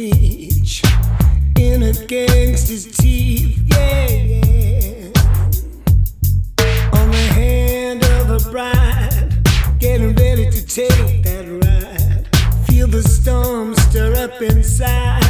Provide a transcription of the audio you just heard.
reach in a gangster's teeth, yeah, yeah. On the hand of a bride, getting ready to take that ride. Feel the storm stir up inside.